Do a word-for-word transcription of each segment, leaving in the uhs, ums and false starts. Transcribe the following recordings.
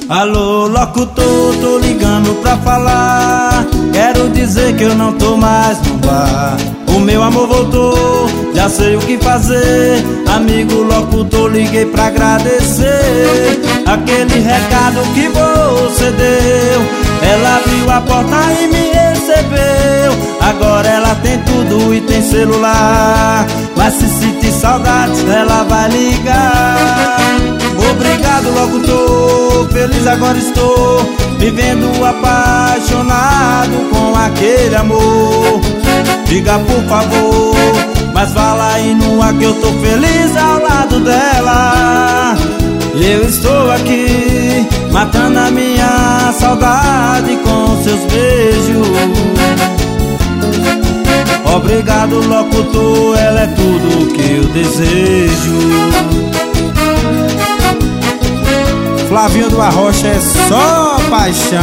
Alô, locutor, tô ligando pra falar. Quero dizer que eu não tô mais no bar. O meu amor voltou, já sei o que fazer. Amigo locutor, liguei pra agradecer aquele recado que você deu. Ela abriu a porta e me recebeu. Agora ela tem tudo e tem celular, mas se sentir saudades ela vai ligar. Obrigado locutor, feliz agora estou, vivendo apaixonado com aquele amor. Diga por favor, mas fala aí no ar que eu tô feliz ao lado dela. Eu estou aqui, matando a minha saudade com seus beijos. Obrigado locutor, ela é tudo que eu desejo. Flavinho do Arrocha é só paixão.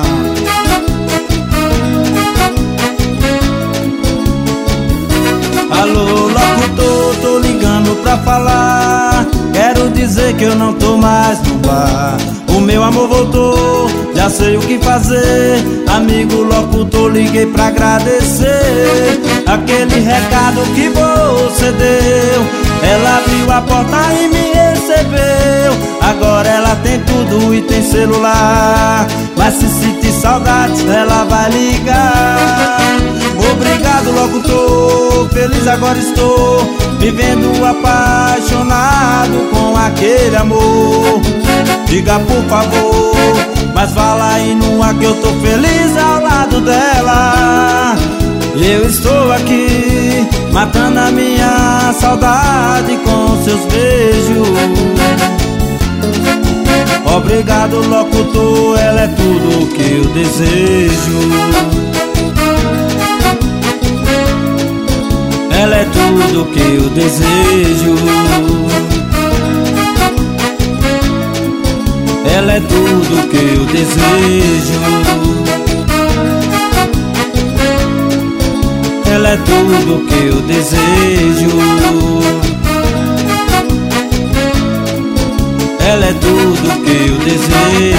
Alô, locutor, tô ligando pra falar. Quero dizer que eu não tô mais no bar. O meu amor voltou, já sei o que fazer. Amigo locutor, liguei pra agradecer aquele recado que você deu. Ela abriu a porta e me recebeu. Agora ela tem tudo e tem celular, mas se sentir saudades ela vai ligar. Obrigado locutor, feliz agora estou, vivendo apaixonado com aquele amor. Diga por favor, mas fala aí no ar que eu tô feliz ao lado dela. Eu estou aqui, matando a minha saudade com seus beijos. Obrigado locutor, ela é tudo que eu desejo. Ela é tudo que eu desejo. Ela é tudo que eu desejo. Ela é tudo que eu desejo. Ela é tudo que eu desejo.